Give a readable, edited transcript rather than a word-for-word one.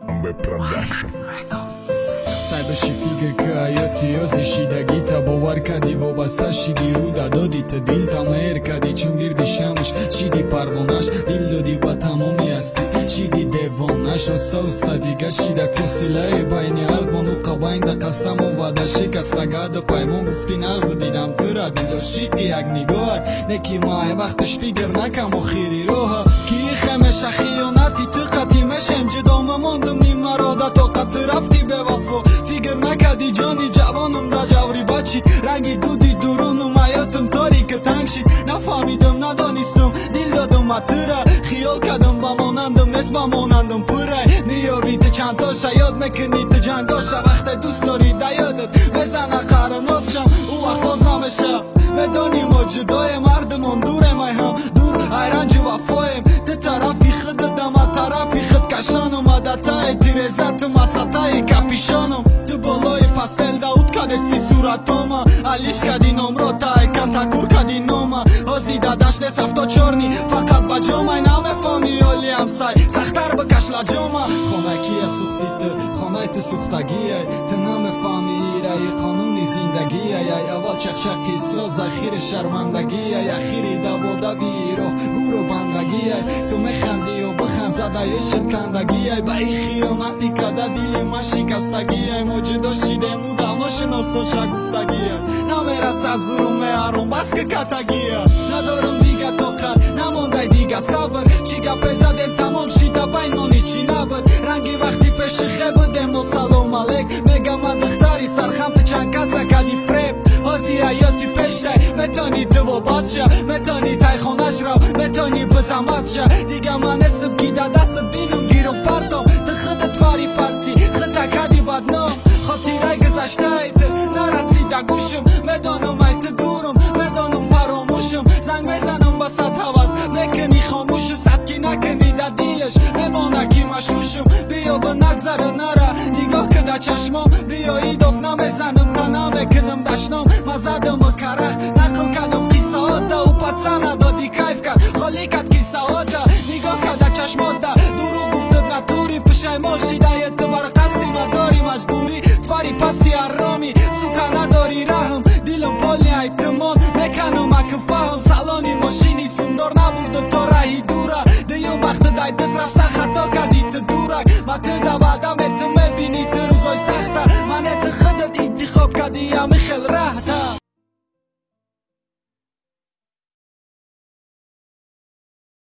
Ambe Production. سعی بشی فیگر که حیاتی یازی شیدگی تا باور کردی وابسته شیدی رو دادی تا دیل تا مهر کردی چون گردی شمش شیدی پروانش دیل دادی با تمامی هستی شیدی دیوانش استا دیگه شیدک فاصله بین ارمان و قبین ده قسم و وعده شکست رگه پیمان گفتی نغز دیدم تره دیل شیقی یک نگاه نکی ماه وقتش فیگر نکم و خیری روها کی خمش خیانتی تقتی مشم جدام ماندم نیم مراده طاقت رفتی به وفا فیگر نکردی جانی جوانم دا جوری بچی رنگی دودی درونم حیاتم تاریک تنگ شید نفهمیدم ندانستم دیل دادم مطره خیال کردم با مانندم نصف با مانندم پره میابید چند تاشا یاد میکنی تو جنگاشا وقت دوست داری دا یادت بزن اخر نازشم او وقت باز نمیشه بدانی ما جدای مردمان دوره مای هم دور ایرنج وفایم ده طرفی خودم از طرفی خود کشانم عدتای تیرزتم استتای کپیشانم تو بالای پستل داود کدستی صورتاما علیش کدی نمرو تای کم تکور کدی نوما هازی دادشت سفتا چورنی فقط با جامعی نمیفهمی اولی هم سای سختر بکش لجاما خانکی سوختی تو خانه تو سوختگیه تو نمیفهمی ایره قانونی زندگیه اول چخچقی ساز اخیر شرمندگیه اخیری دواده بیرو گورو بندگیه تو میخندی و بخند زده شکندگیه با ای خیانتی کده دیلی من شکستگیه موجودا شیده مودا ناشناسا شگفتگیه نمیرس از زروم هرون بس که کتگیه ندارم دیگه طاقت نمانده دیگه صبر چی گپه زدم تمام شیده بینانی چی نبود رنگی وقتی پیش خبودم و سلام علیک میگم من دختری سرخم تو چند کسا کدی فریب هازی حیاتی پشته متانی تو و بازشه متانی تای خونش رو متانی بزمت شه دیگه من استم گیده دستت بینم گیرم پرتم تو خودت واری پستی خودت کدی بدنام خاطیره گذشته ایت نرسیده گوشم مدانم ایت دورم مدانم فراموشم زنگ بزنم با صد حوض نکنی خاموش صدکی نکنی در دیلش بمانه کی مشوشم بیا به نگذر و نره نگاه که در چشمام بیایی دف نمیزنم تا نمیکنم دشنام مزدم و کرخ نقل کدم قیسه ها دا و پدسه ندادی کیف کد خالی کد کیسه ها دا نگاه که در چشمات دا درو گفتد نتوری پشه ما شیده یه تو بر قصدی مداری مجبوری تواری پستی ارامی سوکا نداری رحم دیلم پالی ایتمان میکنم اکو فهم سالانی ماشینی سندار نبرد تا رهی دوره دیو وقت دای دست رفت